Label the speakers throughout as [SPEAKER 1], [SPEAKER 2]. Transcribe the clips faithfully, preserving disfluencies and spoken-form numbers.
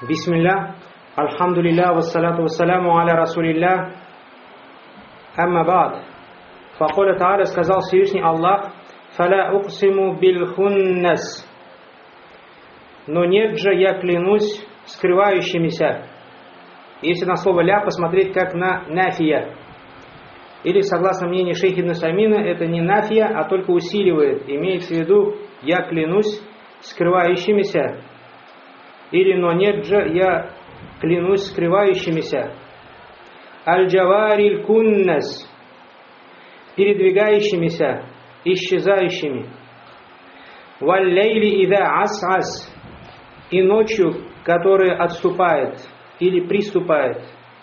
[SPEAKER 1] Бисмилля, альхамдулилля, вассаляту вассаляму аля расулилля, амма бад. Факоля Тааля, сказал Всевышний Аллах, фаля уксиму биль хуннас. Но нет же, я клянусь скрывающимися. Если на слово ля посмотреть как на нафия. Или, согласно мнению шейха Ибн Усаймина, это не нафия, а только усиливает. Имеется в виду, я клянусь скрывающимися. Или, но нет же, я клянусь скрывающимися. Аль-джавариль куннас, передвигающимися, исчезающими. Валь-лейли ида ас-ас, и ночью, которая отступает или приступает.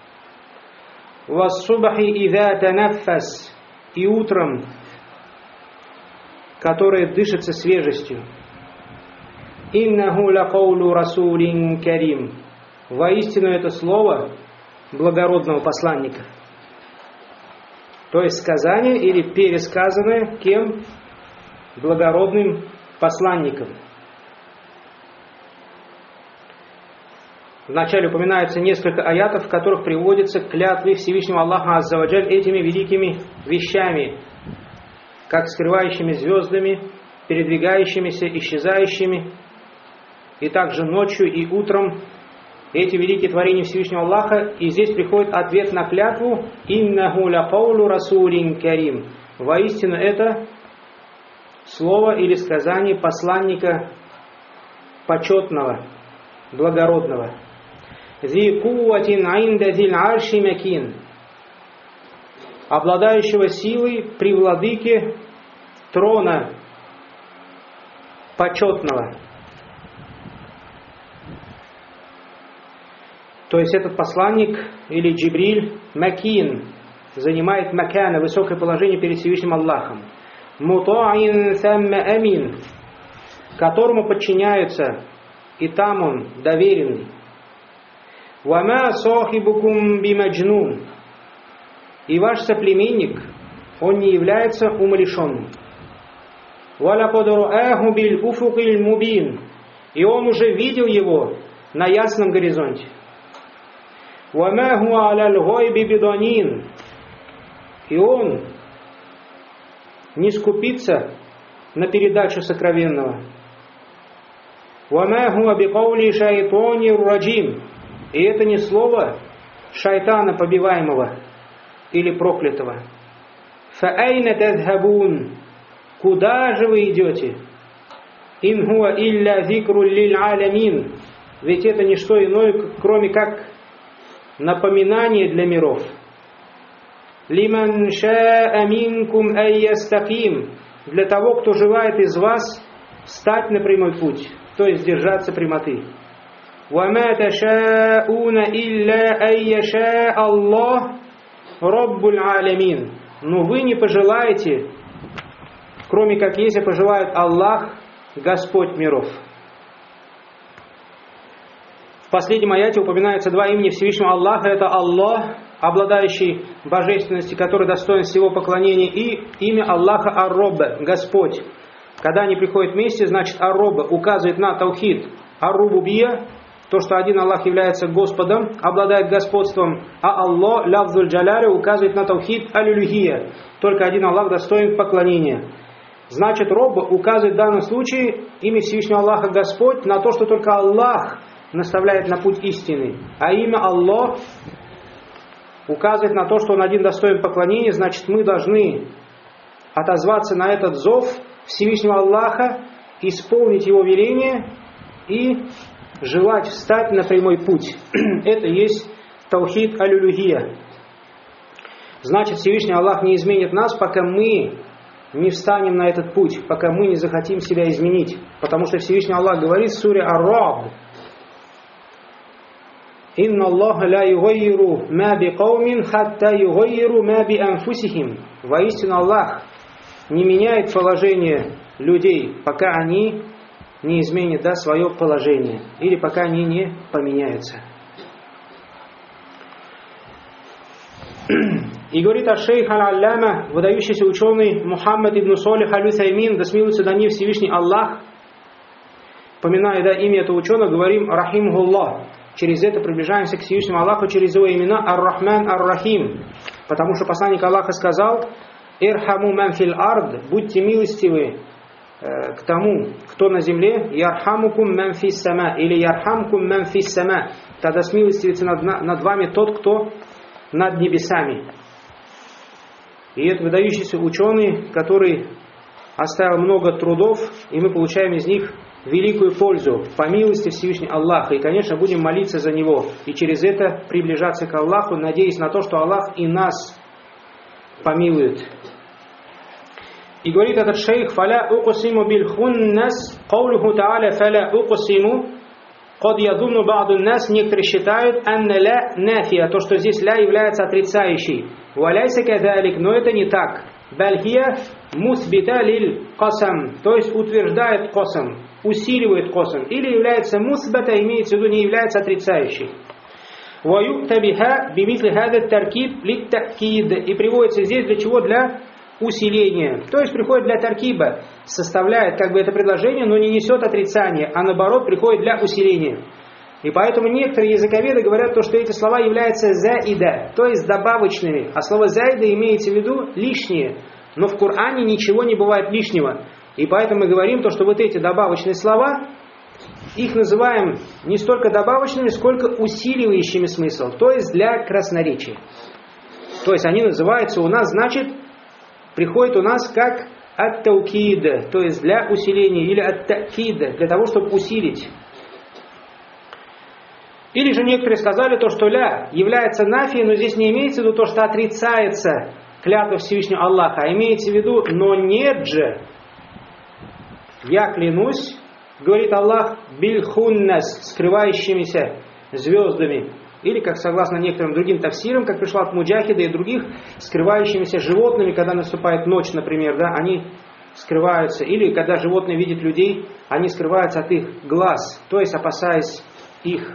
[SPEAKER 1] Вас-субахи ида танаффас, и утром, которая дышится свежестью. Иннаху лакаулу расулин карим. Воистину это слово благородного посланника. То есть сказание или пересказанное кем? Благородным посланником. Вначале упоминается несколько аятов, в которых приводятся клятвы Всевышнего Аллаха Азза ва Джаль этими великими вещами, как скрывающими звездами, передвигающимися, исчезающими, и также ночью и утром эти великие творения Всевышнего Аллаха. И здесь приходит ответ на клятву «Иннаху лакаулу расулин карим». Воистину это слово или сказание посланника почетного, благородного. «Зи кувватин инда зиль арши макин», обладающего силой при владыке трона почетного. То есть этот посланник или Джибриль макин занимает макана, высокое положение перед Всевышним Аллахом. Мутаин самма амин, которому подчиняются, и там он доверенный. Вама сахибукум бимаджнун, и ваш соплеменник, он не является умалишенным. Валакад рааху биль уфукиль мубин, и он уже видел его на ясном горизонте. وَمَا هُوَ عَلَى الْغَيْبِ بِضَنِينٍ, и он не скупится на передачу сокровенного. وَمَا هُوَ بِقَوْلِ شَيْطَانِ الرَّجِيمِ, и это не слово шайтана побиваемого или проклятого. فَأَيْنَ تَذْهَبُونَ, куда же вы идете? إِنْ هُوَ إِلَّا ذِكْرٌ لِلْعَالَمِينَ, ведь это не что иное, кроме как напоминание для миров. Лиман шаа минкум ай ястаким, для того, кто желает из вас встать на прямой путь, то есть держаться прямоты. Вама ташауна илля ай яша Аллах Раббуль Алямин, но вы не пожелаете, кроме как если пожелает Аллах, Господь миров. В последнем аяте упоминаются два имени Всевышнего Аллаха. Это Аллах, обладающий божественностью, который достоин всего поклонения, и имя Аллаха Ар-Робба, Господь. Когда они приходят вместе, значит Ар-Робба указывает на таухид Ар-Рубубия, то, что один Аллах является Господом, обладает господством, а Аллах, Лавзуль Джаляля, указывает на таухид Аль-Улюхия, только один Аллах достоин поклонения. Значит, Робба указывает в данном случае имя Всевышнего Аллаха Господь на то, что только Аллах наставляет на путь истины, а имя Аллах указывает на то, что Он один достоин поклонения. Значит, мы должны отозваться на этот зов Всевышнего Аллаха, исполнить Его веление и желать встать на прямой путь. Это есть таухид аль-улюхия. Значит, Всевышний Аллах не изменит нас, пока мы не встанем на этот путь, пока мы не захотим себя изменить. Потому что Всевышний Аллах говорит в суре Ар-Рад: «Инна Аллаха ла югайиру ма би каумин хатта югайиру ма би анфусихим». Воистину Аллах не меняет положение людей, пока они не изменят да, свое положение, или пока они не поменяются. И говорит аш-шейх аль-алляма, выдающийся ученый Мухаммад ибн Салих аль-Усаймин, да смилуется до них Всевышний Аллах, поминая да, имя этого ученого, говорим рахимхуллах. через это приближаемся к Всевышнему Аллаху через его имена Ар-Рахман, Ар-Рахим. Потому что посланник Аллаха сказал: «Ирхаму ман фил ард», будьте милостивы э, к тому, кто на земле, «Ярхамукум ман фис сама», или «Ярхамкум ман фис сама», тогда смилостивится над, над вами тот, кто над небесами. И это выдающийся ученый, который оставил много трудов, и мы получаем из них великую пользу по милости Всевышнего Аллаха. И, конечно, будем молиться за него, и через это приближаться к Аллаху, надеясь на то, что Аллах и нас помилует. И говорит этот шейх: «Фаля уqsimu биль хуннас», «Каулюху та'аля фаля уqsimu», «Кад ядунну ба'ду нас», некоторые считают «Анна ля нафия», то, что здесь ля является отрицающей. «Валяйся кадалик», но это не так. «Бальхия мусбита лиль касам», то есть утверждает касам, усиливает касам, или является мусбата, имеется в виду не является отрицающей. «Ваюкта биха бимитли хадат таркиб лит такид», и приводится здесь для чего? Для усиления. То есть приходит для таркиба, составляет как бы это предложение, но не несет отрицания, а наоборот приходит для усиления. И поэтому некоторые языковеды говорят, то, что эти слова являются заида, то есть добавочными. А слово заида имеется в виду лишнее. Но в Коране ничего не бывает лишнего. И поэтому мы говорим, то, что вот эти добавочные слова, их называем не столько добавочными, сколько усиливающими смысл. То есть для красноречия. То есть они называются у нас, значит, приходит у нас как ат-таукида, то есть для усиления, или ат-такида, для того, чтобы усилить. Или же некоторые сказали то, что ля является нафией, но здесь не имеется в виду то, что отрицается клятва Всевышнего Аллаха, а имеется в виду, но нет же, я клянусь, говорит Аллах, бильхуннас, скрывающимися звездами, или, как согласно некоторым другим тафсирам, как пришло от Муджахида и других, скрывающимися животными, когда наступает ночь, например, да, они скрываются, или когда животные видят людей, они скрываются от их глаз, то есть опасаясь их.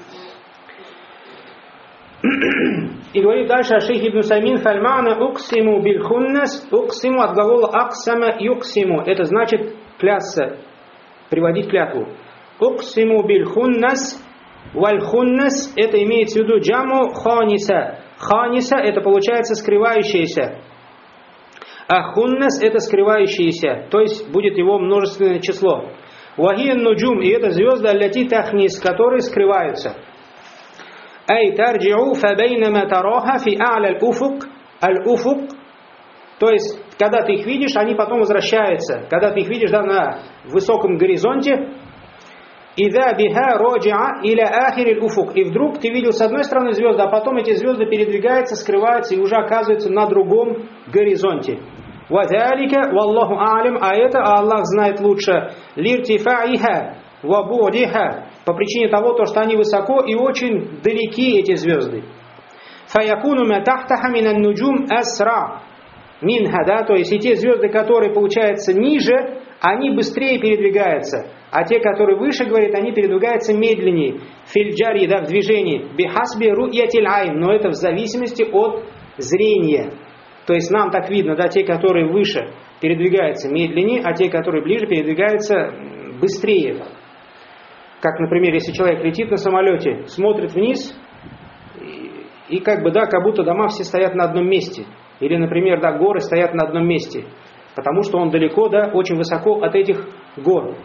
[SPEAKER 1] И говорит дальше шейх Ибн Усаймин: «Фальмана уксиму бильхуннас», уксиму от глагола аксама юксиму, это значит клясться, приводить клятву. Уксиму бильхуннас, вальхуннас, это имеется в виду джаму ханиса. Ханиса это получается скрывающееся, а хуннас это скрывающееся, то есть будет его множественное число. Вахиян нуджум, и это звезды аллати тахнис, которые скрываются. Ай тарджиу фабейнама тараха фи а'ля аль-уфук, аль-уфук, то есть, когда ты их видишь, они потом возвращаются. Когда ты их видишь, да, на высоком горизонте, «Ида биха роджиа иля ахир аль-уфук», и вдруг ты видел с одной стороны звезды, а потом эти звезды передвигаются, скрываются и уже оказываются на другом горизонте. «Вадалика валлаху а'лям», а это Аллах знает лучше, «лиртифаиха вабудиха», по причине того, то, что они высоко и очень далеки, эти звезды. «Фаякуну ма тахтаха минан нуджум асра минха», да, то есть и те звезды, которые получаются ниже, они быстрее передвигаются, а те, которые выше, говорит, они передвигаются медленнее. Фильджари, да, в движении. Бихасби ру'ятиль айн, но это в зависимости от зрения. То есть нам так видно, да, те, которые выше, передвигаются медленнее, а те, которые ближе, передвигаются быстрее. Как, например, если человек летит на самолете, смотрит вниз, и, и как бы, да, как будто дома все стоят на одном месте. Или, например, да, горы стоят на одном месте. Потому что он далеко, да, очень высоко от этих гор.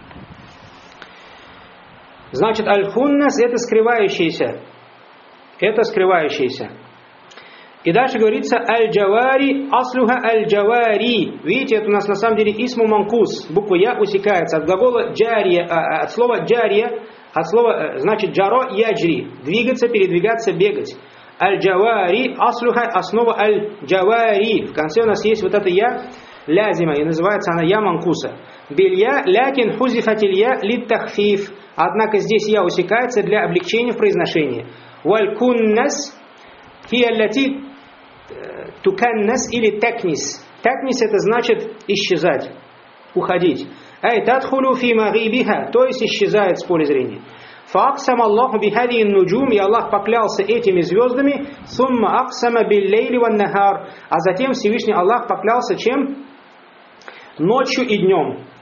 [SPEAKER 1] Значит, аль-хуннас это скрывающийся. Это скрывающийся. И дальше говорится аль-джавари, аслуха аль-джавари. Видите, это у нас на самом деле исму манкус. Буква я усекается от глагола джария, от слова джария, от слова, значит, джаро яджри. Двигаться, передвигаться, бегать. Аль-джавари, аслуха, основа аль-джавари. В конце у нас есть вот это я лязима, и называется она я манкуса. Билья лякин хузифатиль я литтахфиф. Однако здесь я усекается для облегчения в произношении. Валь-куннас хиаллати туканнас или такнис. Такнис это значит исчезать, уходить. Ай тадхулу фи магибиха, то есть исчезает с поля зрения. Фааксам Аллаху бихадин нуджум, и Аллах поклялся этими звездами, сумма аксама биллейли ван нахар, а затем Всевышний Аллах поклялся чем? Ночью и днем.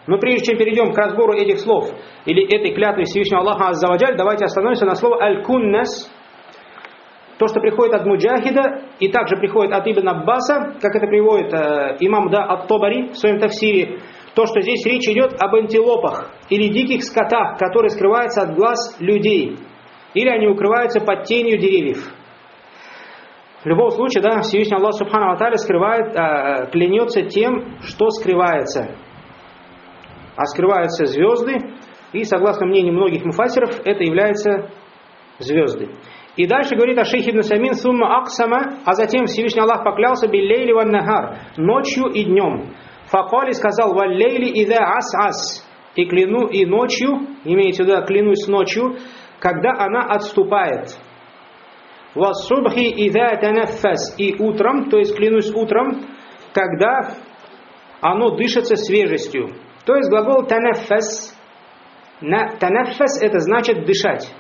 [SPEAKER 1] Но прежде чем перейдем к разбору этих слов, или этой клятвы Всевышнего Аллаха Азза ва Джаль, давайте остановимся на слово «аль-куннас». То, что приходит от Муджахида, и также приходит от Ибн Аббаса, как это приводит э, имам Да ат-Табари в своем тафсире, то, что здесь речь идет об антилопах или диких скотах, которые скрываются от глаз людей, или они укрываются под тенью деревьев. В любом случае, да, Всевышний Аллах Субхану ва Тааля скрывает, э, клянется тем, что скрывается. А скрываются звезды, и согласно мнению многих муфассиров, это являются звезды. И дальше говорит о шейх Ибн Самин, сумма аксама, а затем Всевышний Аллах поклялся биллейли ван нахар, ночью и днем. Факали сказал валлейли ида ас ас, и кляну и ночью, имеется в виду, клянусь ночью, когда она отступает. Вассубхи ида танаффас, и утром, то есть клянусь утром, когда оно дышится свежестью. То есть глагол танаффас, танаффас это значит дышать.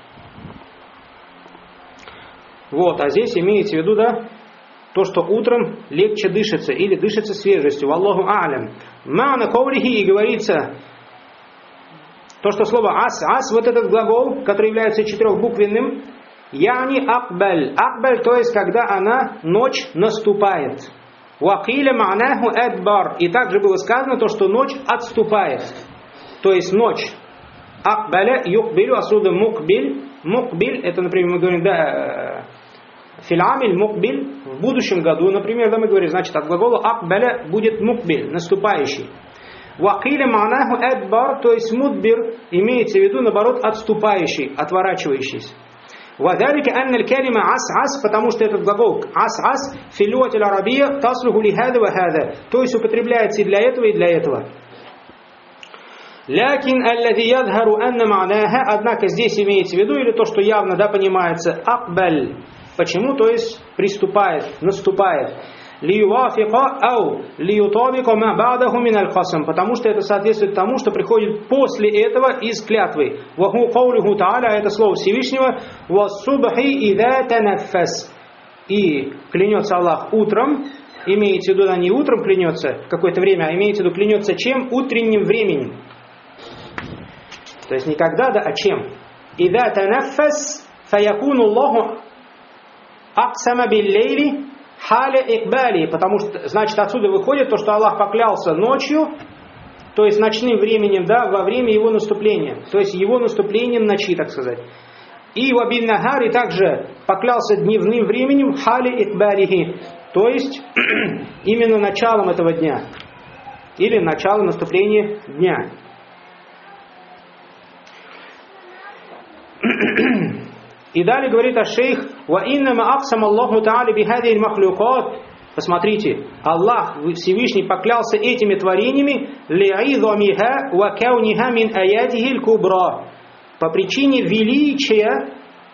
[SPEAKER 1] Вот, а здесь имеется в виду, да, то, что утром легче дышится, или дышится свежестью. Валлаху а'лям. Ма'на каулихи, и говорится, то, что слово ас, ас, вот этот глагол, который является четырехбуквенным, яни акбаль. Акбаль, то есть, когда она, ночь, наступает. Вакиля ма'наху адбар. И также было сказано то, что ночь отступает. То есть, ночь. Акбаля юкбилю, отсюда мукбиль. Мукбиль, это, например, мы говорим, да, фил'амиль мукбиль, в будущем году, например, да, мы говорим, значит, от глагола акбаля будет мукбиль, наступающий. Вакиля ма'наху адбар, то есть мудбир, имеется в виду, наоборот, отступающий, отворачивающийся. Вадалика анна аль-калима ас-ас, потому что этот глагол ас-ас филюат аль-арабия таслуху ли хада ва хада, то есть употребляется и для этого, и для этого. Лякин аллади ядхару анна ма'наха, однако здесь имеется в виду, или то, что явно, да, понимается, акбаль. Почему? То есть приступает, наступает. Лиюафика ау лиютабика ма ба'даху мин аль-касам, потому что это соответствует тому, что приходит после этого из клятвы. Ваху каулиху та'аля, это слово Всевышнего, вассубхи ида танаффас. И клянется Аллах утром, имеется в виду, да, не утром клянется какое-то время, а имеется в виду клянется чем? Утренним временем. То есть не когда, да, а чем? Ида танаффас фаякуну Аллаху аксама биллейли халя икбали, потому что, значит, отсюда выходит то, что Аллах поклялся ночью, то есть ночным временем, да, во время его наступления, то есть его наступлением ночи, так сказать. И вабин нахар, и также поклялся дневным временем халя икбалихи, то есть именно началом этого дня, или началом наступления дня. И далее говорит аш-шейх: «Ва иннама аксама Аллаху та'аля бихадиhi аль-махлюкат». Посмотрите, Аллах Всевышний поклялся этими творениями ли'идамиха ва кауниха мин аятихи аль-кубра, по причине величия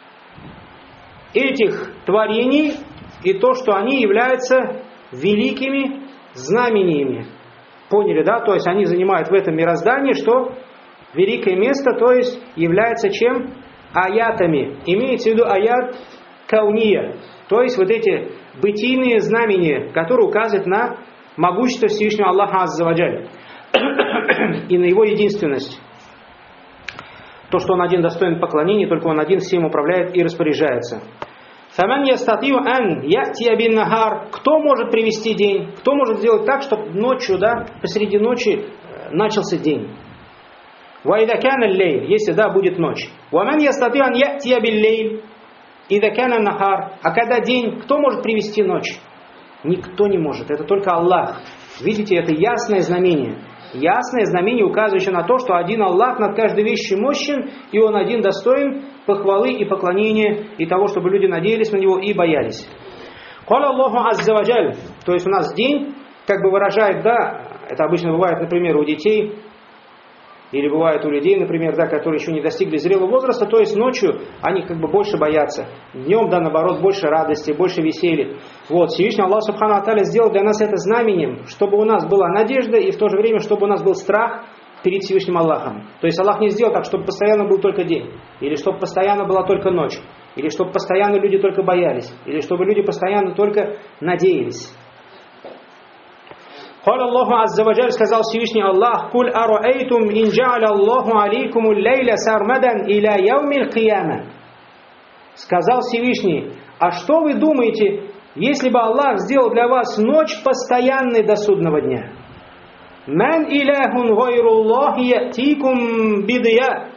[SPEAKER 1] этих творений и то, что они являются великими знамениями. Поняли, да? То есть они занимают в этом мироздании, что великое место, то есть является чем? Аятами. Имеется в виду аят кауния, то есть вот эти бытийные знамения, которые указывают на могущество Всевышнего Аллаха Азза ва Джаль и на его единственность. То, что он один достоин поклонения, только он один всем управляет и распоряжается. Фаман ястатиу ан я'тия бин нахар. Кто может привести день? Кто может сделать так, чтобы ночью, да, посреди ночи начался день? وَإِذَا كَانَ اللَّيْلِ, если да, будет ночь. وَمَنْ يَسْتَطِيعُ أَنْ يَأْتِيَ بِاللَّيْلِ إِذَا كَانَ النَّهَارِ. А когда день, кто может привести ночь? Никто не может, это только Аллах. Видите, это ясное знамение. Ясное знамение, указывающее на то, что один Аллах над каждой вещью мощен, и Он один достоин похвалы и поклонения, и того, чтобы люди надеялись на Него и боялись. قال الله عز وجل, то есть у нас день, как бы выражает, да, это обычно бывает, например, у детей, или бывает у людей, например, да, которые еще не достигли зрелого возраста, то есть ночью они как бы больше боятся. Днем, да, наоборот, больше радости, больше веселья. Вот, Всевышний Аллах Субхану ва Тааля сделал для нас это знаменем, чтобы у нас была надежда и в то же время, чтобы у нас был страх перед Всевышним Аллахом. То есть Аллах не сделал так, чтобы постоянно был только день, или чтобы постоянно была только ночь, или чтобы постоянно люди только боялись, или чтобы люди постоянно только надеялись. قال الله عز وجل, сказал Всевышний Аллах: «Куль араэйтум ин джа'аля Аллаху алейкуму лейля сармадан иля яумил кияма». Сказал Всевышний: а что вы думаете, если бы Аллах сделал для вас ночь постоянной до судного дня? «Ман иляхун гайруллахи ятикум бидия».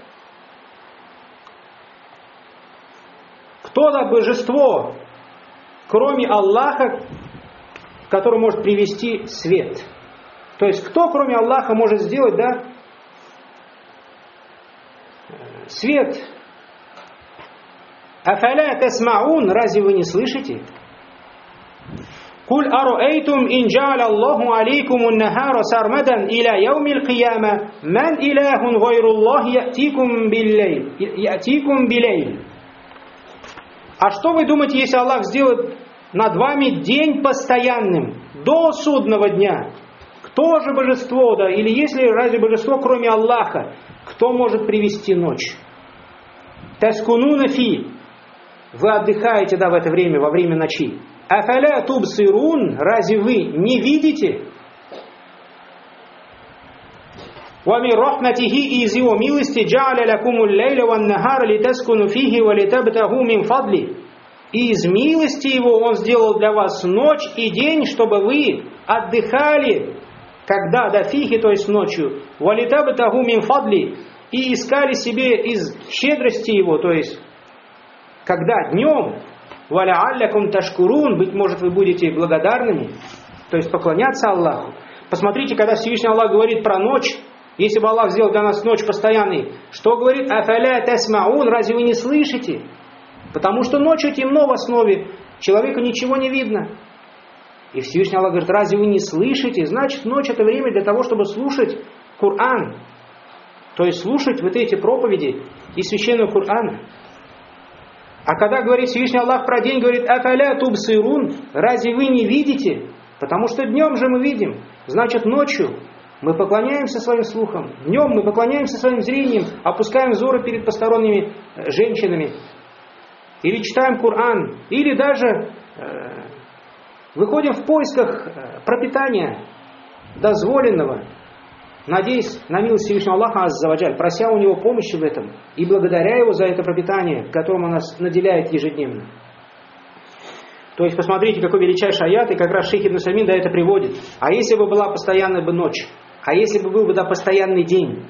[SPEAKER 1] Кто-то божество, кроме Аллаха, который может привести свет. То есть, кто, кроме Аллаха, может сделать, да, свет? «Афаля тасмаун», разве вы не слышите? «Куль аруэйтум ин джа'аля Аллаху алейкуму ан-нахара сармадан иля яумил кияма, ман илахун гайруллахи ятикум биллейл, ятикум билейл». А что вы думаете, если Аллах сделает над вами день постоянным, до судного дня? Кто же божество, да? Или если разве божество, кроме Аллаха, кто может привести ночь? Таскунуна фи. Вы отдыхаете, да, в это время, во время ночи. Афаля тубсирун. Разве вы не видите? وَمِنْ رَحْمَتِهِ из его милости جَعَلَ لَكُمُ اللَّيْلَ وَالنَّهَارَ لِتَسْكُنُوا فِيهِ وَلِتَبْتَغُوا مِنْ فَضْلِهِ. И из милости его он сделал для вас ночь и день, чтобы вы отдыхали, когда до фихи, то есть ночью, وَلِتَبْتَغُوا مِنْ فَضْلِهِ, и искали себе из щедрости его, то есть когда днем, وَلَعَلَّكُمْ تَشْكُرُونَ, быть может, вы будете благодарными, то есть поклоняться Аллаху. Посмотрите, когда Всевышний Аллах говорит про ночь, если бы Аллах сделал для нас ночь постоянной, что говорит? «Афаля тасмаун», разве вы не слышите? Потому что ночью темно в основе, человеку ничего не видно. И Всевышний Аллах говорит: разве вы не слышите? Значит, ночь это время для того, чтобы слушать Коран. То есть слушать вот эти проповеди из священного Корана. А когда говорит Всевышний Аллах про день, говорит: «Афаля тубсирун», разве вы не видите? Потому что днем же мы видим. Значит, ночью мы поклоняемся своим слухам, днем мы поклоняемся своим зрением, опускаем взоры перед посторонними женщинами, или читаем Коран, или даже э, выходим в поисках э, пропитания дозволенного, надеясь на милость Всевышнего Аллаха азза ва джаль, прося у него помощи в этом и благодаря его за это пропитание, которым он нас наделяет ежедневно. То есть посмотрите, какой величайший аят, и как раз шейх Ибн Усаймин да это приводит. А если бы была постоянная бы ночь? А если бы был бы да постоянный день?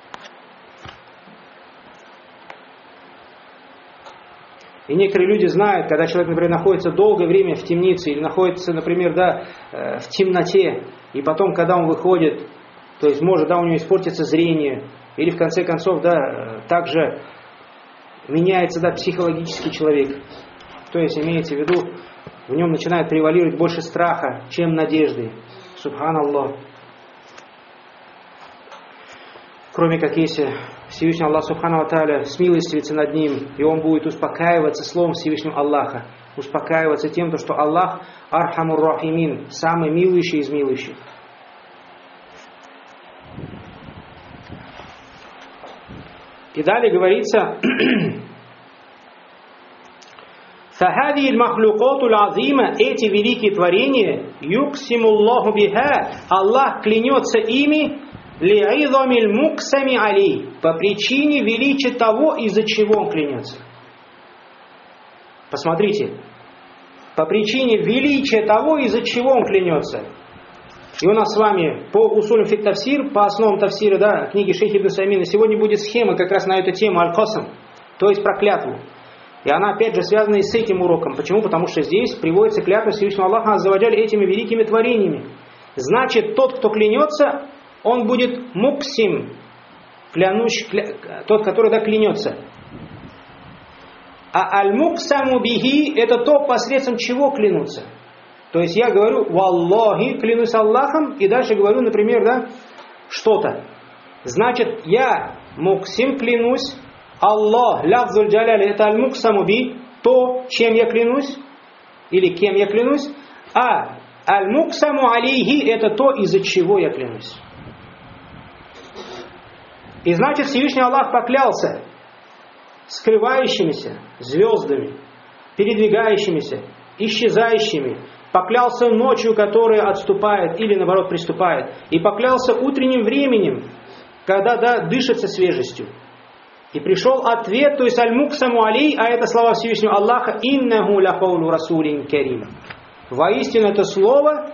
[SPEAKER 1] И некоторые люди знают, когда человек, например, находится долгое время в темнице, или находится, например, да, в темноте, и потом, когда он выходит, то есть может, да, у него испортится зрение, или в конце концов, да, также меняется, да, психологический человек. То есть имеется в виду, в нем начинает превалировать больше страха, чем надежды. Субханаллах. Кроме как если Всевышний Аллах Субхану ва Тааля смилостивится над ним, и он будет успокаиваться словом Всевышнего Аллаха, успокаиваться тем, что Аллах Архамур Рахимин, самый милующий из милующих. И далее говорится: فَهَذِهِ الْمَخْلُقَاتُ الْعَظِيمَ, эти великие творения, يُقْسِمُ اللَّهُ بِهَا, Аллах клянется ими, لِعِظَمِ الْمُقْسَمِ عَلَيْهِ, по причине величия того, из-за чего он клянется. Посмотрите, по причине величия того, из-за чего он клянется. И у нас с вами по усулю фит тафсир, по основам тафсира, да, книги шейха Ибн Усаймина, сегодня будет схема как раз на эту тему аль-касам, то есть про клятву. И она опять же связана и с этим уроком. Почему? Потому что здесь приводится клятва Всевышнего Аллаха азза ва джаль этими великими творениями. Значит, тот, кто клянется, он будет муксим, клянущий, кля... тот, который да, клянется. А аль-муксаму бихи, это то, посредством чего клянутся. То есть я говорю «Валлахи», клянусь Аллахом, и дальше говорю, например, да, что-то. Значит, я муксим клянусь, Аллах, лафзуль джаляли, это аль-муксаму би, то, чем я клянусь, или кем я клянусь, а аль-муксаму алейхи, это то, из-за чего я клянусь. И значит, Всевышний Аллах поклялся скрывающимися звездами, передвигающимися, исчезающими, поклялся ночью, которая отступает или наоборот приступает, и поклялся утренним временем, когда да, дышится свежестью. И пришел ответ, то есть аль-муксаму алей, а это слова Всевышнего Аллаха, иннаху ля каулу расулин карим. Воистину это слово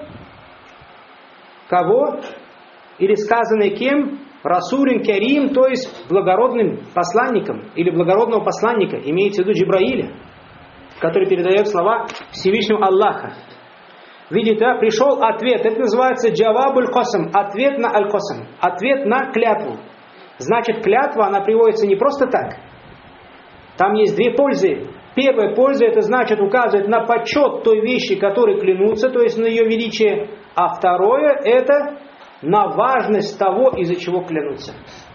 [SPEAKER 1] кого? Или сказанное кем? Расулин карим, то есть благородным посланником, или благородного посланника, имеется в виду Джибраиля, который передает слова Всевышнего Аллаха. Видите, да? Пришел ответ, это называется джавабуль косам, ответ на аль-косам, ответ на клятву. Значит, клятва, она приводится не просто так. Там есть две пользы. Первая польза, это значит указывает на почет той вещи, которой клянутся, то есть на ее величие. А второе, это на важность того, из-за чего клянутся.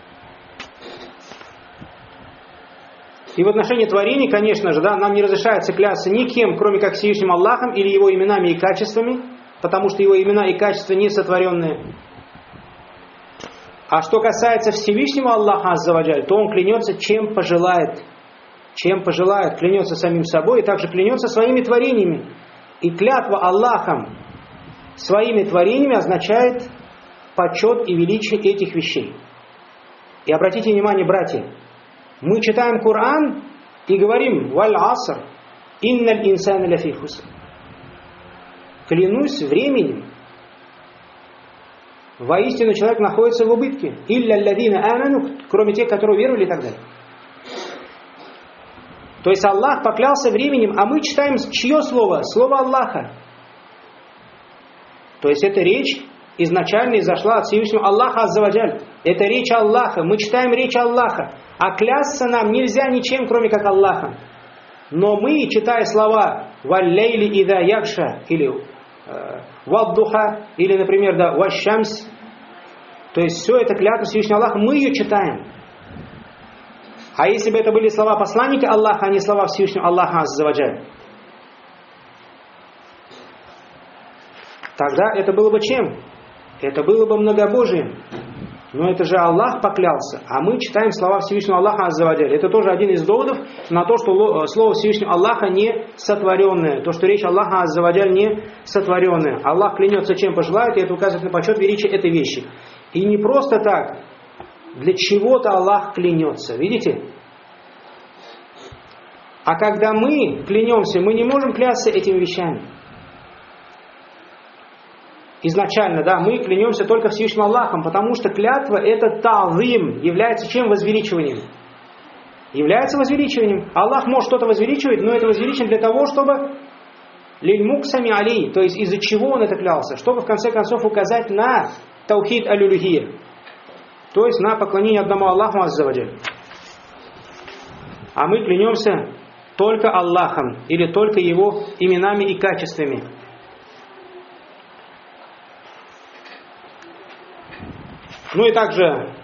[SPEAKER 1] И в отношении творений, конечно же, да, нам не разрешается клясться никем, кроме как Всевышним Аллахом или Его именами и качествами, потому что Его имена и качества не сотворенные. А что касается Всевышнего Аллаха Азза ва Джаль, то Он клянется, чем пожелает. Чем пожелает, клянется самим собой и также клянется своими творениями. И клятва Аллахом своими творениями означает почет и величие этих вещей. И обратите внимание, братья, мы читаем Коран и говорим «Валь аср, инналь инсана ляфи хуср». Клянусь временем, воистину человек находится в убытке. «Илля алладина аману», кроме тех, которые веровали и так далее. То есть Аллах поклялся временем, а мы читаем чье слово? Слово Аллаха. То есть эта речь изначально изошла от Всевышнего Аллаха Азза ва Джаль. Это речь Аллаха. Мы читаем речь Аллаха. А клясться нам нельзя ничем, кроме как Аллахом. Но мы, читая слова «Валлейли ида якша» или «Ваддуха», или, например, да, «Ващамс», то есть все это клятва Всевышнего Аллаха, мы ее читаем. А если бы это были слова посланника Аллаха, а не слова Всевышнего Аллаха Азза ва Джаль, тогда это было бы чем? Это было бы многобожием. Но это же Аллах поклялся, а мы читаем слова Всевышнего Аллаха Азза ва Джаль. Это тоже один из доводов на то, что слово Всевышнего Аллаха не сотворенное. То, что речь Аллаха Азза ва Джаль не сотворенная. Аллах клянется чем пожелает, и это указывает на почет величия этой вещи. И не просто так. Для чего-то Аллах клянется. Видите? А когда мы клянемся, мы не можем клясться этими вещами. Изначально, да, мы клянемся только Всевышним Аллахом, потому что клятва это та'зим, является чем? Возвеличиванием. Является возвеличиванием. Аллах может что-то возвеличивать, но это возвеличивание для того, чтобы лиль-муксами алей, то есть из-за чего он это клялся, чтобы в конце концов указать на таухид аль-улюхия, то есть на поклонение одному Аллаху Азза ва Джаль. А мы клянемся только Аллахом или только Его именами и качествами. Ну и также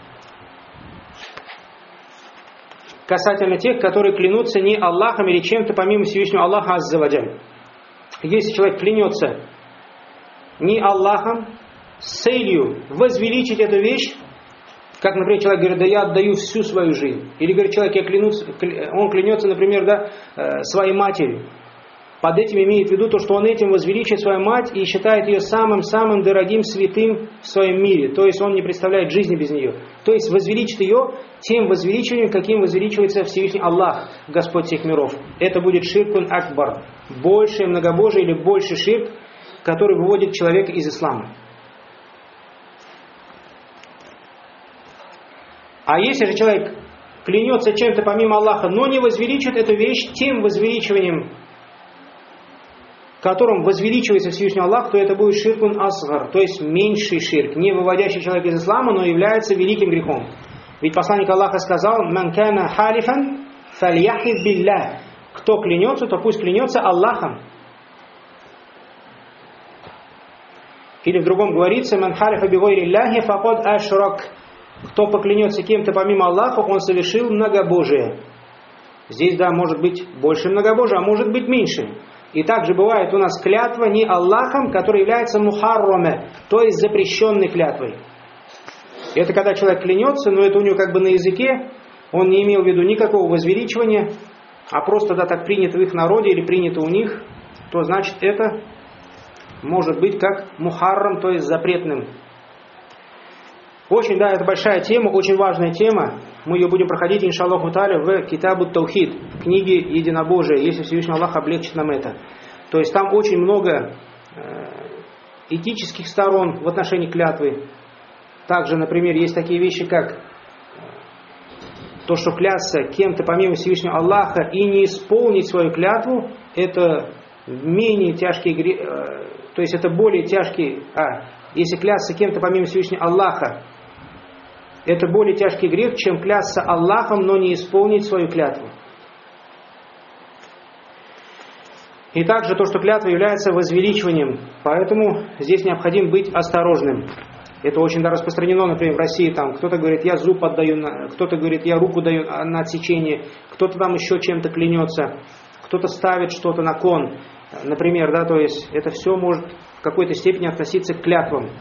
[SPEAKER 1] касательно тех, которые клянутся не Аллахом или чем-то помимо Всевышнего Аллаха Азза ва Джаль. Если человек клянется не Аллахом с целью возвеличить эту вещь, как, например, человек говорит, да я отдаю всю свою жизнь. Или, говорит, человек, я клянусь, он клянется, например, да, своей матерью. Под этим имеет в виду то, что он этим возвеличит свою мать и считает ее самым-самым дорогим святым в своем мире. То есть он не представляет жизни без нее. То есть возвеличит ее тем возвеличиванием, каким возвеличивается Всевышний Аллах, Господь всех миров. Это будет ширкун акбар. Большее многобожие или больше ширк, который выводит человека из ислама. А если же человек клянется чем-то помимо Аллаха, но не возвеличит эту вещь тем возвеличиванием, которым возвеличивается Всевышний Аллах, то это будет ширкун асгар, то есть меньший ширк, не выводящий человека из ислама, но является великим грехом. Ведь посланник Аллаха сказал: «Ман кана халифан фальяхид биллях». Кто клянется, то пусть клянется Аллахом. Или в другом говорится: «Ман халифа бигойри лляхи факад ашрак». Кто поклянется кем-то помимо Аллаха, он совершил многобожие. Здесь, да, может быть больше многобожия, а может быть меньше. И также бывает у нас клятва не Аллахом, которая является мухарраме, то есть запрещенной клятвой. Это когда человек клянется, но это у него как бы на языке, он не имел в виду никакого возвеличивания, а просто, да, так принято в их народе или принято у них, то значит это может быть как мухаррам, то есть запретным. Очень, да, это большая тема, очень важная тема. Мы ее будем проходить, иншаллаху тааля, в Китабу Таухид, в книге Единобожия, если Всевышний Аллах облегчит нам это. То есть там очень много э, этических сторон в отношении клятвы. Также, например, есть такие вещи, как то, что клясться кем-то помимо Всевышнего Аллаха и не исполнить свою клятву, это менее тяжкий грех, э, то есть это более тяжкий, а, если клясться кем-то помимо Всевышнего Аллаха, это более тяжкий грех, чем клясться Аллахом, но не исполнить свою клятву. И также то, что клятва является возвеличиванием, поэтому здесь необходимо быть осторожным. Это очень да, распространено, например, в России. Там кто-то говорит, я зуб отдаю, на... кто-то говорит, я руку даю на отсечение, кто-то там еще чем-то клянется, кто-то ставит что-то на кон, например, да, то есть это все может в какой-то степени относиться к клятвам.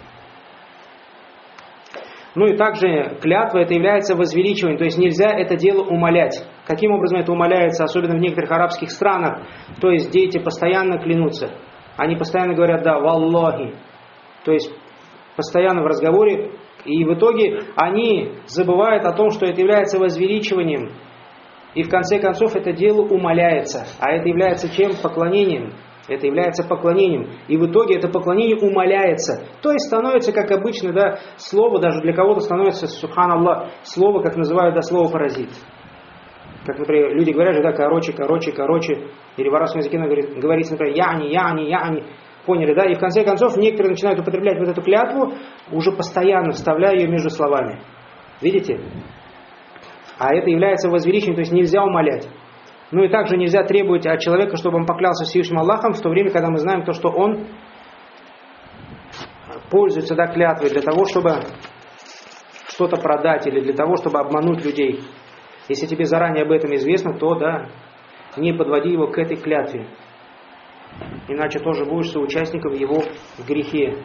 [SPEAKER 1] Ну и также клятва это является возвеличиванием, то есть нельзя это дело умалять. Каким образом это умаляется, особенно в некоторых арабских странах, то есть дети постоянно клянутся, они постоянно говорят, да, валлахи, то есть постоянно в разговоре, и в итоге они забывают о том, что это является возвеличиванием, и в конце концов это дело умаляется, а это является чем? Поклонением. Это является поклонением. И в итоге это поклонение умаляется. То есть становится, как обычно, да, слово, даже для кого-то становится, субханаллах, слово, как называют, да, слово паразит. Как, например, люди говорят же, да, короче, короче, короче. Или в арабском языке говорится, например, яни, яни, яни. Поняли, да? И в конце концов некоторые начинают употреблять вот эту клятву, уже постоянно вставляя ее между словами. Видите? А это является возвеличением, то есть нельзя умалять. Ну и также нельзя требовать от человека, чтобы он поклялся Всевышним Аллахом, в то время, когда мы знаем то, что он пользуется, да, клятвой для того, чтобы что-то продать или для того, чтобы обмануть людей. Если тебе заранее об этом известно, то да, не подводи его к этой клятве. Иначе тоже будешь соучастником его в грехе.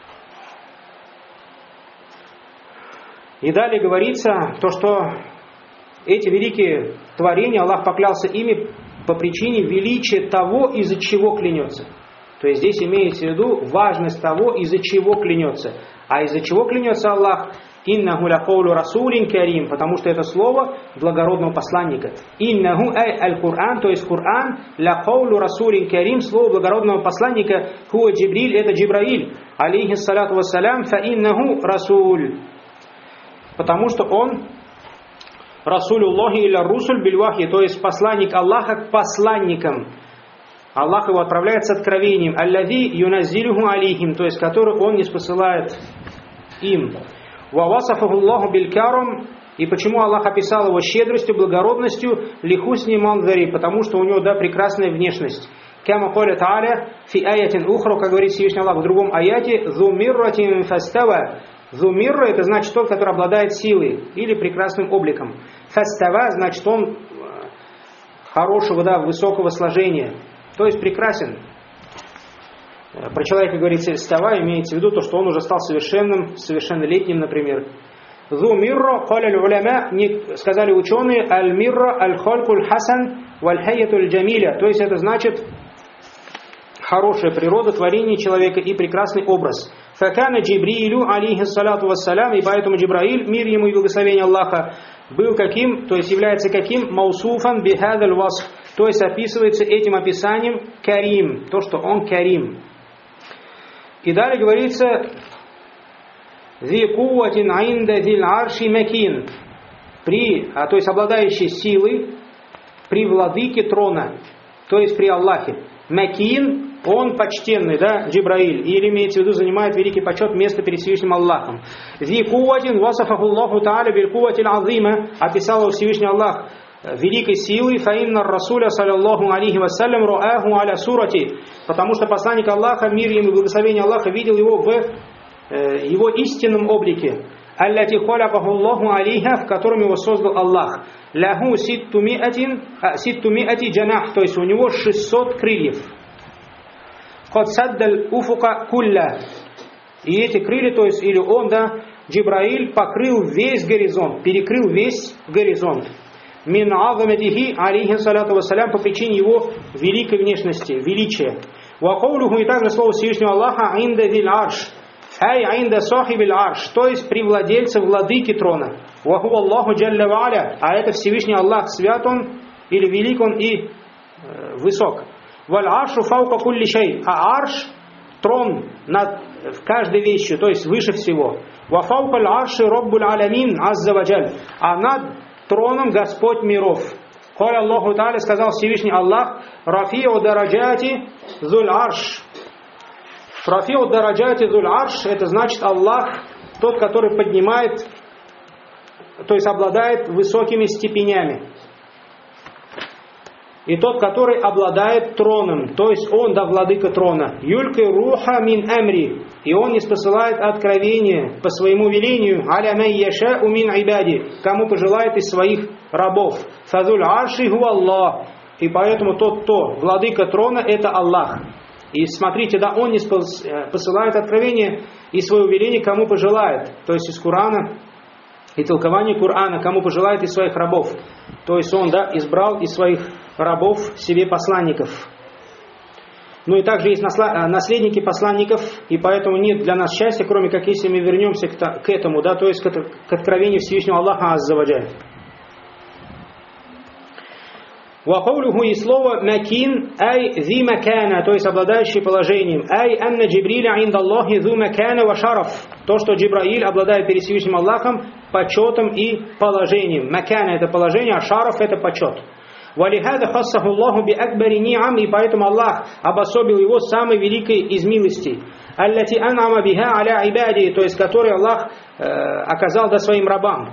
[SPEAKER 1] И далее говорится то, что эти великие творения, Аллах поклялся ими по причине величия того, из-за чего клянется. То есть здесь имеется в виду важность того, из-за чего клянется. А из-за чего клянется Аллах? «Иннаху лакаулу расулин карим», потому что это слово благородного посланника. «Иннаху ай аль-Кур'ан», то есть Кур'ан, лакаулу расулин карим, слово благородного посланника, хуа Джибриль, это Джибраиль, алейхиссалату вассалям, фа иннаху расуль. Потому что он Расулюллахи или Русуль бильвахи, то есть посланник Аллаха к посланникам. Аллах его отправляет с откровением. Аллади юназилюху алейхим, то есть который он не спосылает им. Вавасафаху Аллаху билькарам, и почему Аллах описал его щедростью, благородностью, лихусни манзари, потому что у него, да, прекрасная внешность. Кама каля тааля фи аятин ухру, как говорит Всевышний Аллах в другом аяте, зу мирратин фастава. Зумирра — это значит тот, который обладает силой или прекрасным обликом. Фастава — значит он хорошего, да, высокого сложения, то есть прекрасен. Про человека говорится става, имеется в виду то, что он уже стал совершенным, совершеннолетним, например. Зумирра, каля уляма, сказали ученые, аль-мирра, аль-халькуль хасан, валь-хайятуль джамиля, то есть это значит хорошая природа, творение человека и прекрасный образ. Факана Джибрилю, алейхиссалату вассалям, и поэтому Джибраиль, мир ему и благословение Аллаха, был каким, то есть является каким? Маусуфан бихадаль васф, то есть описывается этим описанием карим, то, что он карим. И далее говорится зи кувватин инда зил арши макин, при, а, то есть обладающий силой при владыке трона, то есть при Аллахе. Макин, он почтенный, да, Джибраиль, или имеется в виду, занимает великий почет место перед Всевышним Аллахом. Зи кувватин васафаху Аллаху тааля биль кувватил азима, описал его Всевышний Аллах великой силой, фа инна расуля саллаллаху алейхи вассалям руаху аля сурати, потому что посланник Аллаха, мир ему и благословение Аллаха, видел его в э, его истинном облике. Аллати халакаху Аллаху алейха, в котором его создал Аллах. Лаху ситтумиатин ситтумиати джанах, то есть у него шестьсот крыльев. Кад саддаль уфука кулля. И эти крылья, то есть или он, да, Джибраиль покрыл весь горизонт, перекрыл весь горизонт. Мин азаматихи алейхи салату вассалям, по причине его великой внешности, величия. Ва каулюху, и также слово Всевышнего Аллаха инда зил арш. Ай инда сахибиль арш, то есть при владельце владыки трона. Ва ху Аллаху джалля ва аля, а это Всевышний Аллах, свят он или велик он и э, высок. Валь аршу фаука кулли шей, а арш трон над каждой вещью, то есть выше всего. Ва фаука аль арши роббуль алямин азза ва джаль, а над троном Господь миров. Каля Аллаху Тааля, сказал Всевышний Аллах, рафиу дараджати зуль арш. Рафиу дараджати зуль арш, это значит Аллах, тот, который поднимает, то есть обладает высокими степенями. И тот, который обладает троном, то есть он, да, владыка трона. Юльки руха мин амри, и он ниспосылает откровение по своему велению, аля май яша умин ибади, кому пожелает из своих рабов. Фазуль арши гу Аллах, и поэтому тот, кто владыка трона, это Аллах. И смотрите, да, он посылает откровение и свое веление, кому пожелает, то есть из Корана, и толкование Корана, кому пожелает из своих рабов. То есть он, да, избрал из своих рабов себе посланников. Ну и также есть наследники посланников, и поэтому нет для нас счастья, кроме как если мы вернемся к этому, да, то есть к откровению Всевышнего Аллаха азза ва джаль. Вахаулюху, и слово макин, ай зи макана, то есть обладающий положением. Ай анна Джибриля инда Аллахи зу макана ва шараф. То, что Джибраиль обладает перед Всевышним Аллахом почетом и положением. Макана это положение, а шараф это почет. Валихада хассаху Аллаху би акбари ни'ам, и поэтому Аллах обособил его самой великой из милостей. Аллати ан'ама биха аля ибади, то есть который Аллах э, оказал да своим рабам.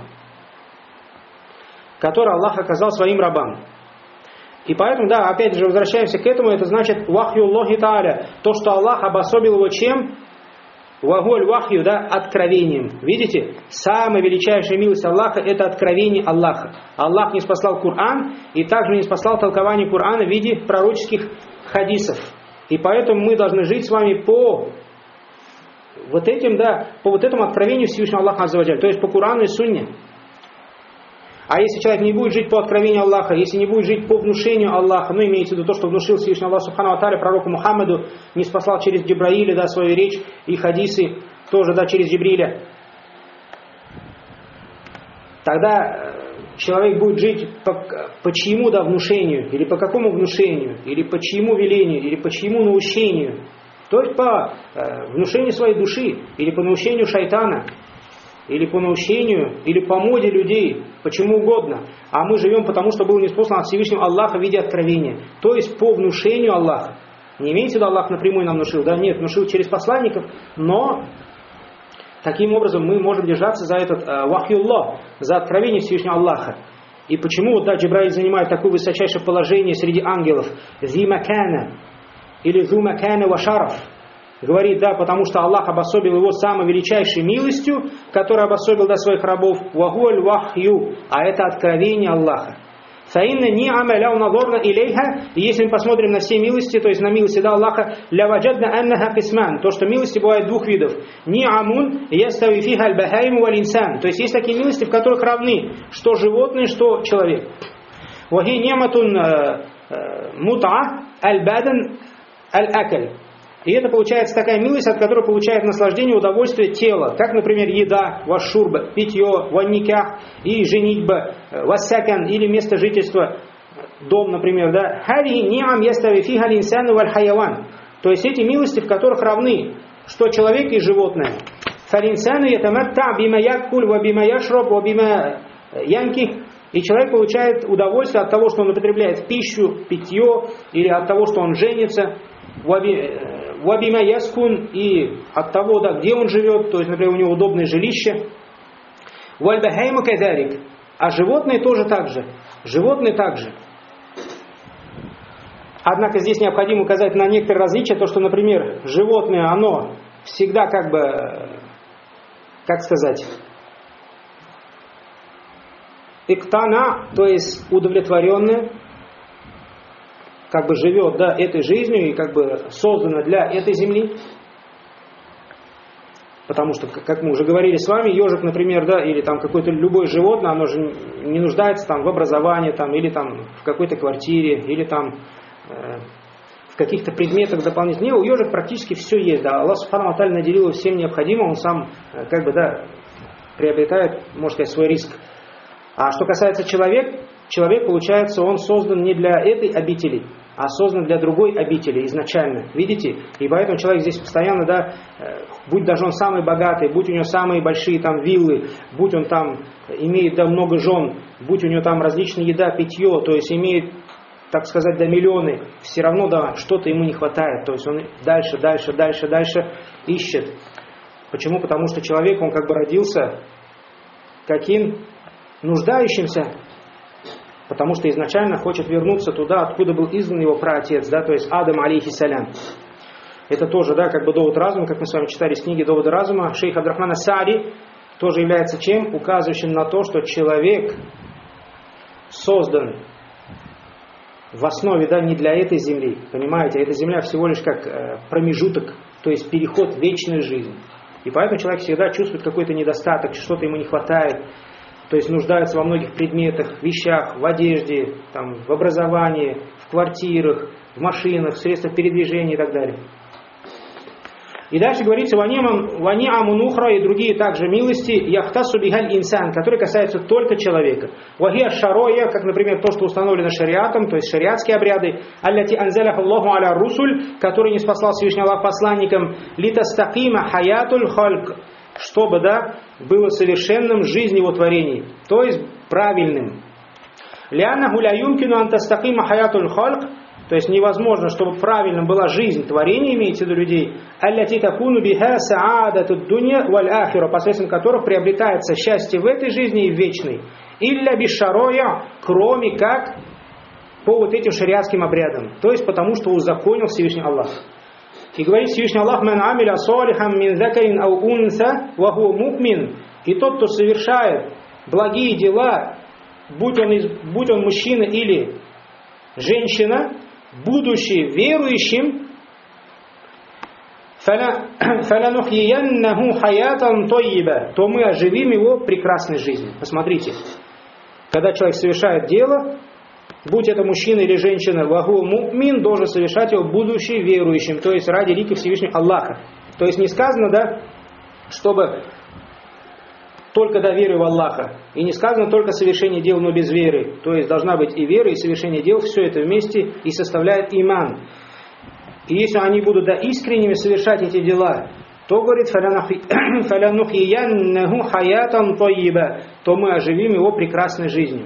[SPEAKER 1] Который Аллах оказал своим рабам. И поэтому, да, опять же возвращаемся к этому, это значит вахью Аллахи Тааля, то, что Аллах обособил его чем? Вагуль вахью, да, откровением. Видите? Самая величайшая милость Аллаха – это откровение Аллаха. Аллах не спаслал Коран, и также не спаслал толкование Корана в виде пророческих хадисов. И поэтому мы должны жить с вами по вот этим, да, по вот этому откровению Всевышнего Аллаха азза ва джаль, то есть по Корану и Сунне. А если человек не будет жить по откровению Аллаха, если не будет жить по внушению Аллаха, ну имеется в виду то, что внушил Всевышний Аллах Субхану ва Тааля пророку Мухаммаду, не спаслал через Джибраиля, да, свою речь и хадисы, тоже, да, через Джибриля, тогда человек будет жить по, по чьему, да, внушению, или по какому внушению, или по чьему велению, или по чьему наущению, то есть по э, внушению своей души, или по наущению шайтана, или по наущению, или по моде людей, почему угодно. А мы живем потому, что был ниспослан от Всевышнего Аллаха в виде откровения. То есть по внушению Аллаха. Не имеется в виду Аллах напрямую нам внушил, да, нет, внушил через посланников, но таким образом мы можем держаться за этот э, вахьюллах, за откровение Всевышнего Аллаха. И почему, да, Джибраиль занимает такое высочайшее положение среди ангелов? Зи макана или зу макана ва шараф. Говорит, да, потому что Аллах обособил его самой величайшей милостью, которую обособил до своих рабов, вахуаль вахью, а это откровение Аллаха. Фаинна ни'ама ляу надорна илейха, и если мы посмотрим на все милости, то есть на милости, да, Аллаха, ля ваджадна аннаха кисман, то, что милости бывают двух видов. Ни'амун ястави фиха аль-бахайму валь-инсан, то есть есть такие милости, в которых равны что животные, что человек. Вахи ни'матун мут'a аль-бадан аль-акаль. И это получается такая милость, от которой получает наслаждение, удовольствие тела. Как, например, еда, вашурба, питье, ванниках и женитьба, вассакан или место жительства, дом, например. Да? Хари ниам ястави фиха линсану валь хайяван. То есть эти милости, в которых равны что человек и животное. Фалинсану ятаматта бима якуль ва бима яшраб ва бима янких. И человек получает удовольствие от того, что он употребляет пищу, питье, или от того, что он женится. Вабима яскун, и от того, да, где он живет, то есть, например, у него удобное жилище. Вальбахайму кадарик, а животные тоже так же. Животные также. Однако здесь необходимо указать на некоторые различия, то, что, например, животное, оно всегда как бы, как сказать, иктана, то есть удовлетворенное, как бы живет, да, этой жизнью и как бы создано для этой земли. Потому что, как мы уже говорили с вами, ежик, например, да, или там какое-то любое животное, оно же не нуждается там в образовании, там, или там в какой-то квартире, или там э, в каких-то предметах дополнительных. У ежик практически все есть. Да. Аллах Субхану ва Тааля наделил его всем необходимым, он сам как бы да, приобретает, можно сказать, свой риск. А что касается человека, человек, получается, он создан не для этой обители, а создан для другой обители изначально. Видите? И поэтому человек здесь постоянно, да, будь даже он самый богатый, будь у него самые большие там виллы, будь он там имеет да, много жен, будь у него там различная еда, питье, то есть имеет, так сказать, да миллионы, все равно да, что-то ему не хватает. То есть он дальше, дальше, дальше, дальше ищет. Почему? Потому что человек, он как бы родился каким? Нуждающимся. Потому что изначально хочет вернуться туда, откуда был изгнан его праотец, да, то есть Адам алейхиссалям. Это тоже, да, как бы довод разума, как мы с вами читали из книги «Доводы разума». Шейх Абд-Рахман ас-Саади тоже является чем? Указывающим на то, что человек создан в основе, да, не для этой земли. Понимаете, эта земля всего лишь как э, промежуток, то есть переход в вечную жизнь. И поэтому человек всегда чувствует какой-то недостаток, что-то ему не хватает. То есть нуждается во многих предметах, вещах, в одежде, там, в образовании, в квартирах, в машинах, в средствах передвижения и так далее. И дальше говорится «Вани амунухра» и другие также милости «Яхтасу бигаль инсан», которые касаются только человека. «Вахия шароя», как, например, то, что установлено шариатом, то есть шариатские обряды «Аллати анзалях Аллаху аля русуль», которые не спаслал Всевышний Аллах посланникам «Литастакима хаятуль хальк», чтобы, да, было совершенным жизнь его творений, то есть правильным. «Лианнаху ля юмкину антастакима хаятуль хальк», то есть невозможно, чтобы правильным была жизнь творения, имеется в виду людей, «Аллати такуну биха саадату дунья валь ахира», посредством которых приобретается счастье в этой жизни и в вечной. «Илля бишароя», кроме как по вот этим шариатским обрядам, то есть потому, что узаконил Всевышний Аллах. И говорит Всевышний Аллах: «Ман амиля салихам мин закарин ау унса ва хуа му'мин». И тот, кто совершает благие дела, будь он, из, будь он мужчина или женщина, будучи верующим, фалянухияннаху хаятан тойиба, то мы оживим его прекрасной жизнью. Посмотрите, когда человек совершает дело, будь это мужчина или женщина, ваху му'мин, должен совершать его будучи верующим, то есть ради лика Всевышнего Аллаха. То есть не сказано, да, чтобы только до веры в Аллаха. И не сказано только совершение дел, но без веры. То есть должна быть и вера, и совершение дел, все это вместе и составляет иман. И если они будут да, искренними совершать эти дела, то, говорит, фалянухияннаху хаятан тойиба, то мы оживим его прекрасной жизнью.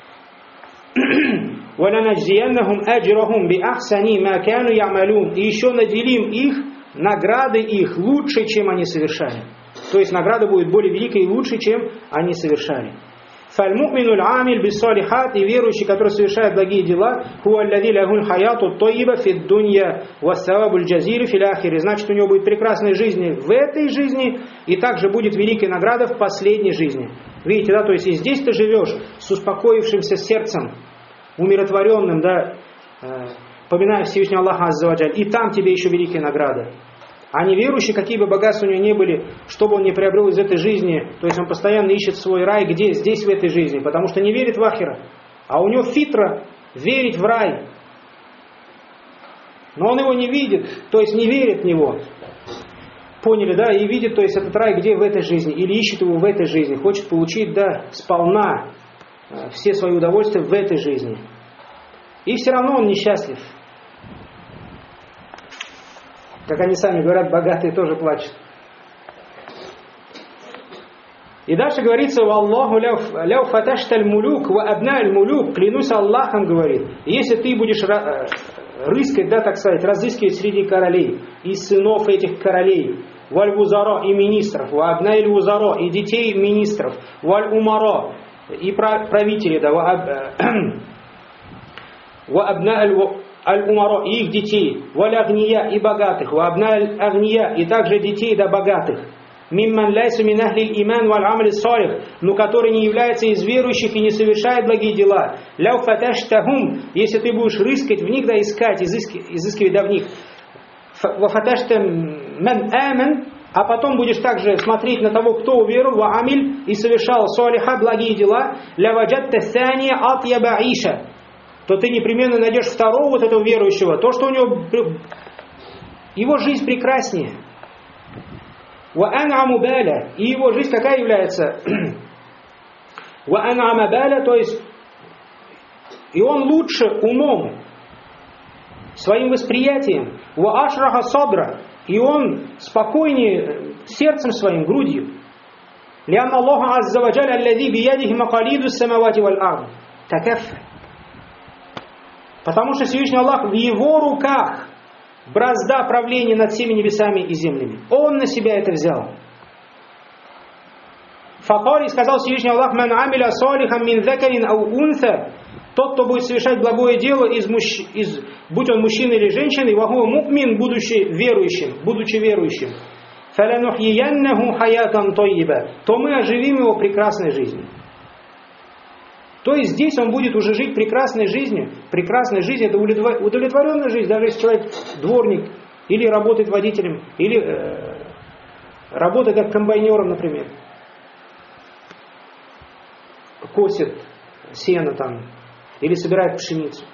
[SPEAKER 1] وَلَنَجْزِيَنَّهُمْ أَجْرَهُمْ بِأَحْسَنِ مَا كَانُوا يَعْمَلُونَ. И еще наделим их, награды их лучше, чем они совершали. То есть награда будет более великой и лучше, чем они совершали. فَالْمُؤْمِنُ الْعَامِلْ بِالصَّالِحَاتِ, и верующий, который совершает благие дела, هُوَ الَّذِي لَهُ الْحَيَاةُ الطَّيِّبَةُ فِي الدُّنْيَا وَالثَّوَابُ الْجَزِيلُ فِي الْآخِرِ. Значит, у него будет прекрасная жизнь в этой жизни, и также будет великая награда в последней жизни. Видите, да, то есть и здесь ты живешь с успокоившимся сердцем, умиротворенным, да, э, поминая Всевышнего Аллаха Азза ва Джаль, и там тебе еще великая награда. А неверующий, какие бы богатства у него ни были, что бы он не приобрел из этой жизни, то есть он постоянно ищет свой рай, где? Здесь, в этой жизни, потому что не верит в ахира. А у него фитра верить в рай. Но он его не видит, то есть не верит в него. Поняли, да? И видит, то есть этот рай где? В этой жизни. Или ищет его в этой жизни. Хочет получить, да, сполна все свои удовольствия в этой жизни. И все равно он несчастлив. Как они сами говорят, богатые тоже плачут. И дальше говорится: «Валлаху ляу фаташталь мулюк ва абналь мулюк», клянусь Аллахом, говорит, если ты будешь рыскать, да, так сказать, разыскивать среди королей и сынов этих королей, валь вузаро и министров, ва абналь вузаро и детей министров, валь умаро и правители, да, ва абналь аль-умаро и их детей, валь агния и богатых, ва абналь агния и также детей да богатых, мимман ляйсу мин ахли иман валь амали салих, но который не является из верующих и не совершает благие дела. Ляу фаташтахум, если ты будешь рыскать в них, да искать, изыскивать, изыскивать да в них. Ва фаташта ман аман, а потом будешь также смотреть на того, кто уверовал, ва амиль и совершал салиха, благие дела. Ля ваджатта сания атьяба иша, то ты непременно найдешь второго вот этого верующего, то, что у него, его жизнь прекраснее. وَأَنْعَمُ بَالًا, и его жизнь какая является? وَأَنْعَمَ بَالًا, то есть, и он лучше умом, своим восприятием. وَأَشْرَحَ صَدْرًا, и он спокойнее сердцем своим, грудью. لأن الله عز وجل الذي بيده مقاليد السماوات والأرض تكفى. Потому что Всевышний Аллах, в его руках бразда правления над всеми небесами и землями. Он на себя это взял. Факари, сказал Всевышний Аллах: «Ман амиля салихан мин закарин ау унса», тот, кто будет совершать благое дело, из мужч... из... будь он мужчиной или женщиной, вахуа мукмин, будучи верующим, будучи верующим, фаланухйяннаху хаятан тойиба, то мы оживим его прекрасной жизнью. То есть здесь он будет уже жить прекрасной жизнью. Прекрасная жизнь — это удовлетворенная жизнь, даже если человек дворник, или работает водителем, или э, работает как комбайнером, например. Косит сено там, или собирает пшеницу.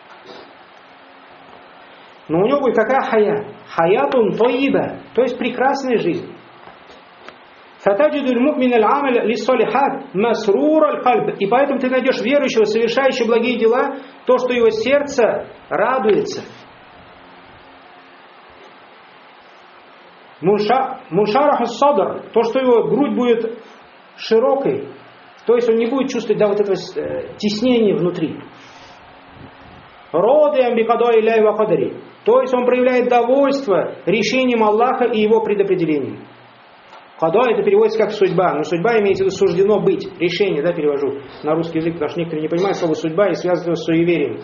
[SPEAKER 1] Но у него будет какая хая? Хаятун тойиба, то есть прекрасная жизнь. Фатаджиду мумин аль-амаль лиссалихат масрур аль-кальб. И поэтому ты найдешь верующего, совершающего благие дела, то, что его сердце радуется. Муншарах ас-садр, то, что его грудь будет широкой, то есть он не будет чувствовать, да, вот этого э, теснения внутри. Роды амбикадо илляй ва кадари, то есть он проявляет довольство решением Аллаха и его предопределением. Кадо — это переводится как судьба, но судьба имеется в виду суждено быть, решение, да, перевожу на русский язык, потому что некоторые не понимают слово судьба и связывают его с суеверием.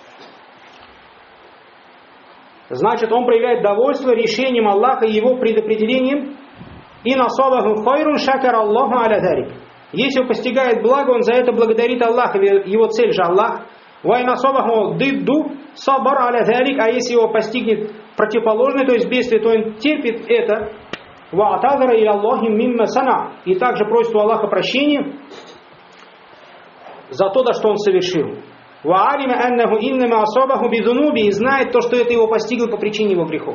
[SPEAKER 1] Значит, он проявляет довольство решением Аллаха и его предопределением. И насабаху хайрун шакар Аллаху аля дарик. Если его постигает благо, он за это благодарит Аллаха, его цель же Аллах. Вай насабаху дидду сабар аля дарик. А если его постигнет противоположное, то есть бедствие, то он терпит это. Ва'атазара иля Аллахи мимма сана. И также просит у Аллаха прощения за то, что он совершил. Ва'алима аннаху иннама асабаху бидунуби. И знает то, что это его постигло по причине его грехов.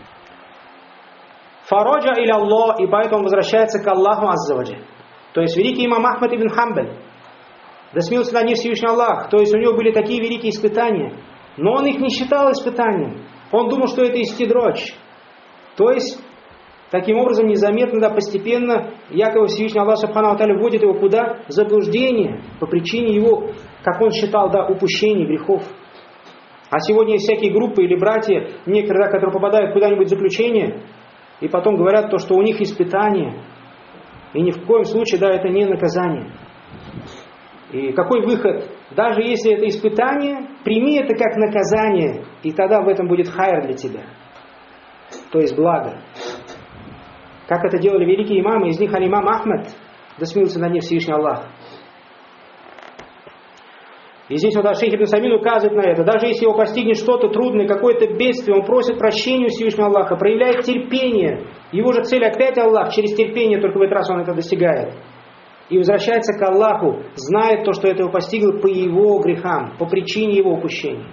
[SPEAKER 1] Фараджа иля Аллах. И поэтому возвращается к Аллаху аззаваджи. То есть великий имам Ахмад ибн Хамбаль, да смилуется над ним Всевышний Аллах, то есть у него были такие великие испытания, но он их не считал испытанием. Он думал, что это истидродж. То есть таким образом незаметно, да, постепенно якобы Всевышний Аллах Субхану ва Тааля вводит его куда? В заблуждение по причине его, как он считал, да, упущений, грехов. А сегодня есть всякие группы или братья, некоторые, да, которые попадают куда-нибудь в заключение, и потом говорят то, что у них испытания. И ни в коем случае, да, это не наказание. И какой выход? Даже если это испытание, прими это как наказание, и тогда в этом будет хайр для тебя. То есть благо. Как это делали великие имамы, из них аль-имам Ахмад, да смилуется над ним Всевышний Аллах. И здесь вот Шейх Ибн Самин указывает на это. Даже если его постигнет что-то трудное, какое-то бедствие, он просит прощения у Всевышнего Аллаха, проявляет терпение. Его же цель опять Аллах, через терпение только в этот раз он это достигает. И возвращается к Аллаху, знает то, что это его постигло по его грехам, по причине его упущения.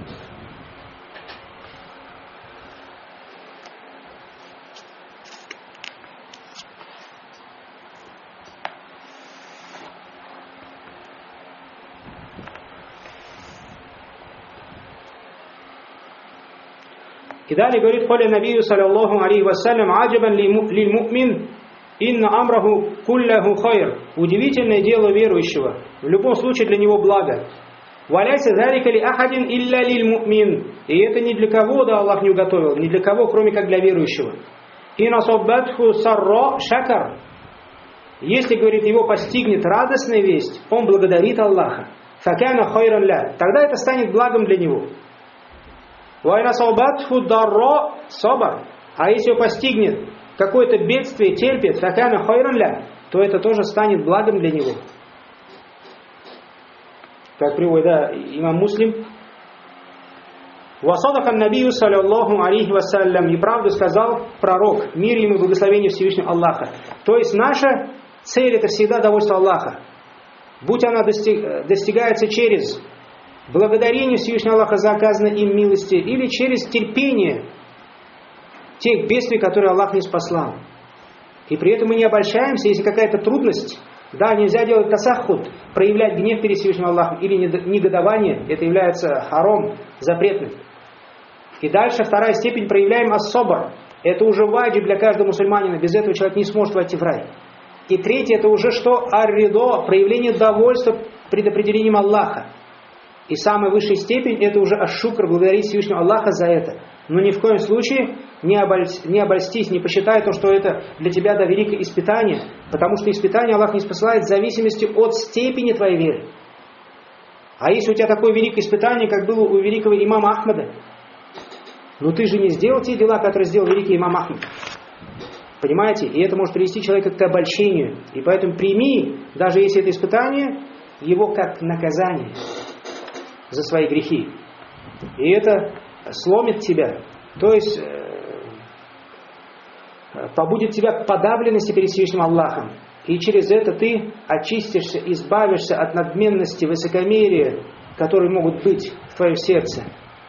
[SPEAKER 1] И далее говорит: «Коля набию саллаллаху алейхи вассалям аджабан лиль мумин инна амраху кулляху хайр». Удивительное дело верующего, в любом случае для него благо. «Валяйся залика ли ахадин илля лиль мумин». И это ни для кого, да, Аллах не уготовил, ни для кого, кроме как для верующего. «Инна саббатху сарра шакар». Если, говорит, его постигнет радостная весть, он благодарит Аллаха. «Факяна хайран ля». Тогда это станет благом для него. А если его постигнет какое-то бедствие, терпит, то это тоже станет благом для него. Как приводит, да, имам Муслим. Васадака набию саллаллаху алейхи вассалям. И правду сказал пророк, мир ему и благословение Всевышнего Аллаха. То есть наша цель — это всегда довольство Аллаха. Будь она достиг, достигается через благодарению Всевышнего Аллаха за оказанные им милости, или через терпение тех бедствий, которые Аллах не спаслал. И при этом мы не обольщаемся, если какая-то трудность, да, нельзя делать тасаххуд, проявлять гнев перед Всевышним Аллахом или негодование, это является харам, запретным. И дальше вторая степень, проявляем ас-собр, это уже ваджиб для каждого мусульманина, без этого человек не сможет войти в рай. И третье, это уже что? Ар-ридо, проявление довольства предопределением Аллаха. И самая высшая степень, это уже аш-шукр, благодарить Всевышнего Аллаха за это. Но ни в коем случае не, оболь... не обольстись, не посчитай то, что это для тебя да, великое испытание, потому что испытание Аллах не спасает в зависимости от степени твоей веры. А если у тебя такое великое испытание, как было у великого имама Ахмада, но ты же не сделал те дела, которые сделал великий имам Ахмад. Понимаете? И это может привести человека к обольщению. И поэтому прими, даже если это испытание, его как наказание за свои грехи. И это сломит тебя. То есть э, побудет тебя к подавленности перед Всевышним Аллахом. И через это ты очистишься, избавишься от надменности, высокомерия, которые могут быть в твоем сердце.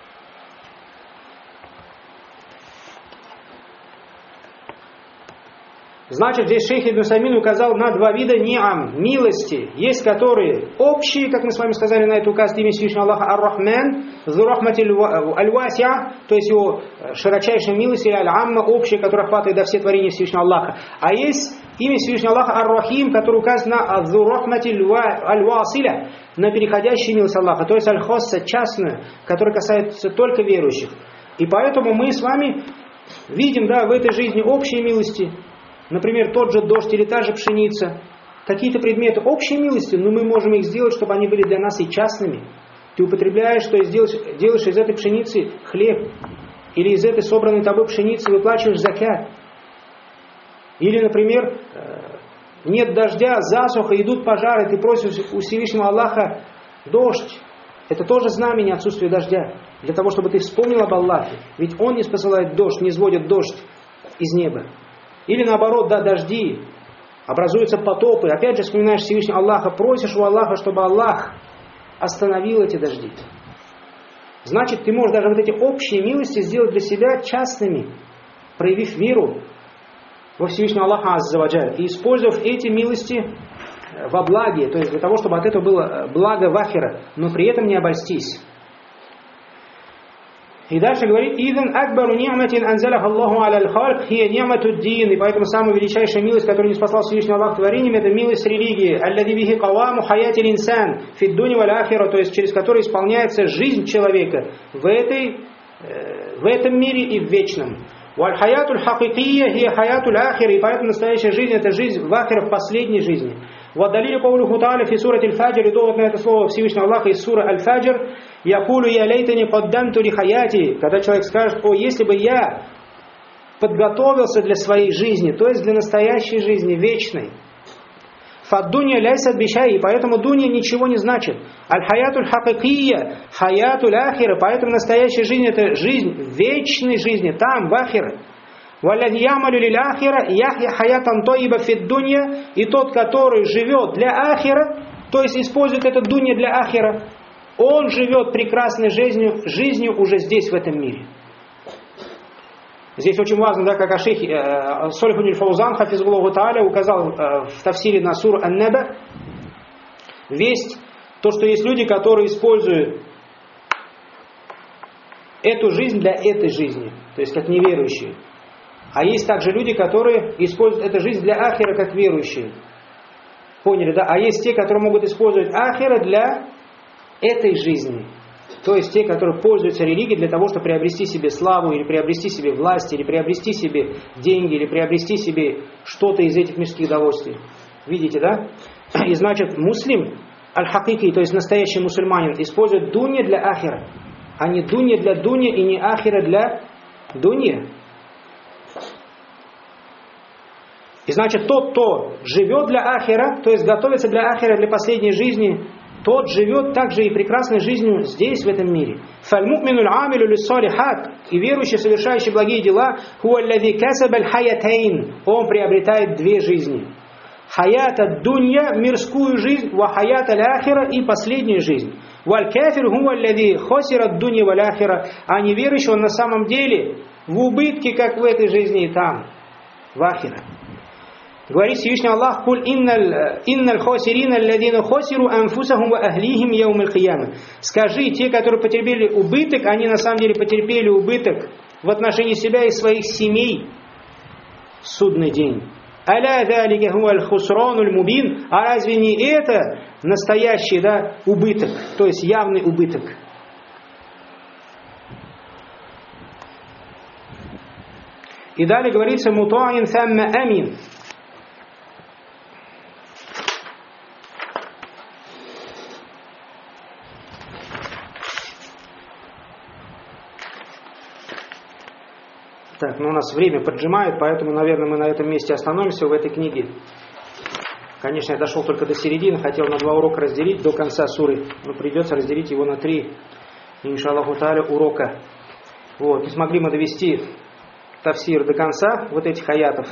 [SPEAKER 1] Значит, здесь шейх Ибн Усаймин указал на два вида ниам, милости. Есть которые общие, как мы с вами сказали, на это указывает имя Всевышнего Аллаха Ар-Рахман, Зурахматиль Аль-Васиа, то есть его широчайшая милость, или Аль-Амма, общая, которая охватывает до все творения Всевышнего Аллаха. А есть имя Всевышнего Аллаха Ар-Рахим, которое указано на Зурахматиль Аль-Василя, на переходящую милость Аллаха, то есть Аль-Хосса, частную, которая касается только верующих. И поэтому мы с вами видим, да, в этой жизни общие милости. Например, тот же дождь или та же пшеница. Какие-то предметы общей милости, но мы можем их сделать, чтобы они были для нас и частными. Ты употребляешь, то есть делаешь, делаешь из этой пшеницы хлеб. Или из этой собранной тобой пшеницы выплачиваешь закят. Или, например, нет дождя, засуха, идут пожары, ты просишь у Всевышнего Аллаха дождь. Это тоже знамение отсутствия дождя. Для того, чтобы ты вспомнил об Аллахе. Ведь Он не спосылает дождь, не сводит дождь из неба. Или наоборот, да, дожди, образуются потопы. Опять же вспоминаешь Всевышнего Аллаха, просишь у Аллаха, чтобы Аллах остановил эти дожди. Значит, ты можешь даже вот эти общие милости сделать для себя частными, проявив веру во Всевышнего Аллаха Азза ва Джаль, и использовав эти милости во благе, то есть для того, чтобы от этого было благо в ахира, но при этом не обольстись. И дальше говорит: «Иден акбару ни'матин анзалаха Аллаху аля аль-халк хия ни'мату дин». И поэтому самая величайшая милость, которую не спасал Всевышний Аллах творением, это милость религии. «Аллади бихи каваму хаяти линсан фид дуни валь ахира», то есть через которую исполняется жизнь человека в, этой, в этом мире и в вечном. «Валь хаятуль хакикия хия хаятуль ахир». И поэтому настоящая жизнь — это жизнь в ахире, в последней жизни. وَدَلِيلُ قَوْلُهُ تَعَالَى فِي سُورَةِ الْفَجْرِ. И довод на это слово Всевышнего Аллаха из суры Аль-Фаджр: «Якулу я лейтани каддамту ли хаяти». Когда человек скажет: «О, если бы я подготовился для своей жизни», то есть для настоящей жизни, вечной. «Фаддунья ляйсат бишай». И поэтому дунья ничего не значит. «Аль-хаятуль хакикия хаятуль ахира». Поэтому настоящая жизнь — это жизнь вечной жизни, там, в ахире. И тот, который живет для ахира, то есть использует это дунья для ахира, он живет прекрасной жизнью, жизнью уже здесь, в этом мире. Здесь очень важно, да, как Ашейх э, Солих ибн Фаузан хафизуллаху тааля указал э, в тафсире на суру Ан-Наба весть, то, что есть люди, которые используют эту жизнь для этой жизни, то есть как неверующие. А есть также люди, которые используют эту жизнь для ахира, как верующие. Поняли, да? А есть те, которые могут использовать ахира для этой жизни. То есть те, которые пользуются религией для того, чтобы приобрести себе славу, или приобрести себе власть, или приобрести себе деньги, или приобрести себе что-то из этих мирских удовольствий. Видите, да? И значит, муслим, аль-хакики, то есть настоящий мусульманин, использует дунья для ахира, а не дунья для дунья и не ахира для дунья. И значит, тот, кто живет для ахира, то есть готовится для ахира, для последней жизни, тот живет также и прекрасной жизнью здесь, в этом мире. فَالْمُؤْمِنُ الْعَامِلُ لِلصَّالِحَاتِ. И верующий, совершающий благие дела, هُوَ الَّذِي كَسَبَ الْحَيَتَيْنِ. Он приобретает две жизни. Хаята дунья, мирскую жизнь, ва хаята ляхира, и последнюю жизнь. Валь кафир хуа аллади хосира дунья валь ахира. А неверующий, он на самом деле в убытке, как в этой жизни и там, в ахира. Говорит Всевышний Аллах: «Куль инналь хосирина алладина хосиру анфусахум ва ахлихим яумаль кияма». Скажи, те, которые потерпели убыток, они на самом деле потерпели убыток в отношении себя и своих семей в судный день. «Аля залика хуаль хусрануль мубин». А разве не это настоящий, да, убыток, то есть явный убыток? И далее говорится: «Мутаин самма амин». Так, ну у нас время поджимает, поэтому, наверное, мы на этом месте остановимся в этой книге. Конечно, я дошел только до середины, хотел на два урока разделить до конца суры, но придется разделить его на три, иншаллаху тааля, урока. Вот, не смогли мы довести тафсир до конца вот этих аятов,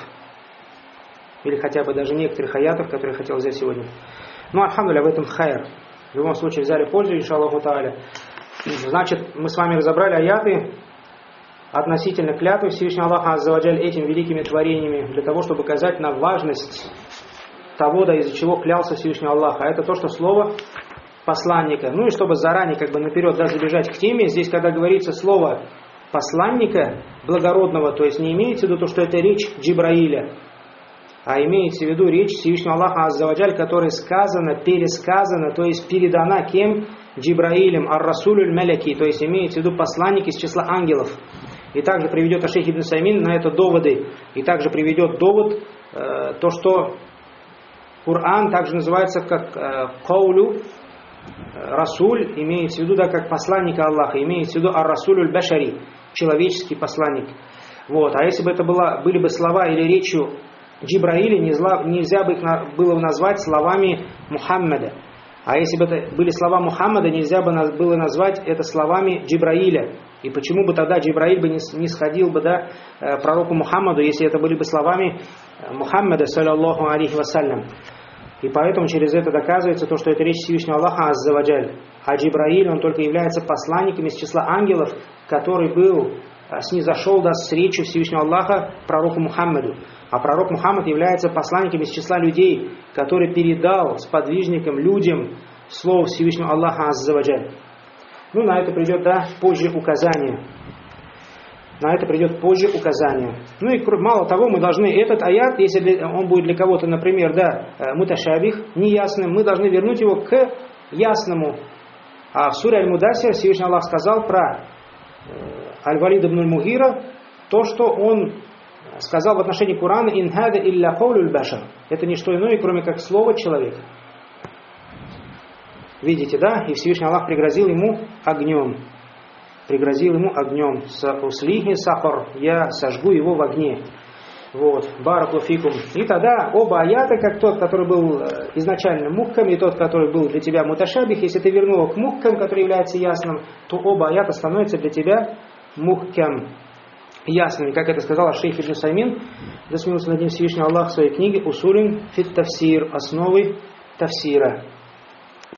[SPEAKER 1] или хотя бы даже некоторых аятов, которые я хотел взять сегодня. Ну, альхамдулилля, в этом хайр. В любом случае взяли пользу, иншаллаху тааля. Значит, мы с вами разобрали аяты относительно клятвы Всевышнего Аллаха азза ва джаль этими великими творениями, для того, чтобы указать на важность того, да, из-за чего клялся Всевышний Аллах. А это то, что слово посланника. Ну и чтобы заранее, как бы наперед, да, забежать к теме, здесь, когда говорится слово посланника благородного, то есть не имеется в виду то, что это речь Джибраиля, а имеется в виду речь Всевышнего Аллаха азза ва джаль, которая сказана, пересказана, то есть передана кем? Джибраилем, ар-расулюль маляки, то есть имеется в виду посланник из числа ангелов. И также приведет Шейх Ибн Усаймин на это доводы. И также приведет довод, э, то, что Коран также называется как э, каулю, э, расуль, имеется в виду, да, как посланника Аллаха, имеется в виду ар-расулюль башари, человеческий посланник. Вот. А если бы это было, были бы слова или речью Джибраиля, нельзя бы их было назвать словами Мухаммада. А если бы это были слова Мухаммада, нельзя бы было назвать это словами Джибраиля. И почему бы тогда Джибраиль бы не сходил бы, да, пророку Мухаммаду, если это были бы словами Мухаммада, саллаллаху алейхи вассалям. И поэтому через это доказывается то, что это речь Всевышнего Аллаха азза ва джаль. А Джибраиль, он только является посланником из числа ангелов, который был, снизошел, да, с речью Всевышнего Аллаха пророку Мухаммаду. А пророк Мухаммад является посланником из числа людей, который передал сподвижникам, людям слово Всевышнего Аллаха азза ва джаль. Ну, на это придет, да, позже указание. На это придет позже указание. Ну и мало того, мы должны этот аят, если он будет для кого-то, например, да, муташабих, неясным, мы должны вернуть его к ясному. А в суре Аль-Мудасир Всевышний Аллах сказал про Аль-Валид ибн Аль-Мугира, то, что он сказал в отношении Корана: «Ин хада илля каулюль башар». Это не что иное, кроме как слово человека. Видите, да? И Всевышний Аллах пригрозил ему огнем. Пригрозил ему огнем. «Услихи сахар», я сожгу его в огне. Вот. Баракулуфикум. И тогда оба аята, как тот, который был изначально мухкам, и тот, который был для тебя муташабих, если ты вернул его к мухкам, который является ясным, то оба аята становятся для тебя мухкам, ясными. Как это сказал Шейх Ибн Усаймин, да смилуется над ним Всевышний Аллах в своей книге «Усулин фит тафсир», основы тафсира.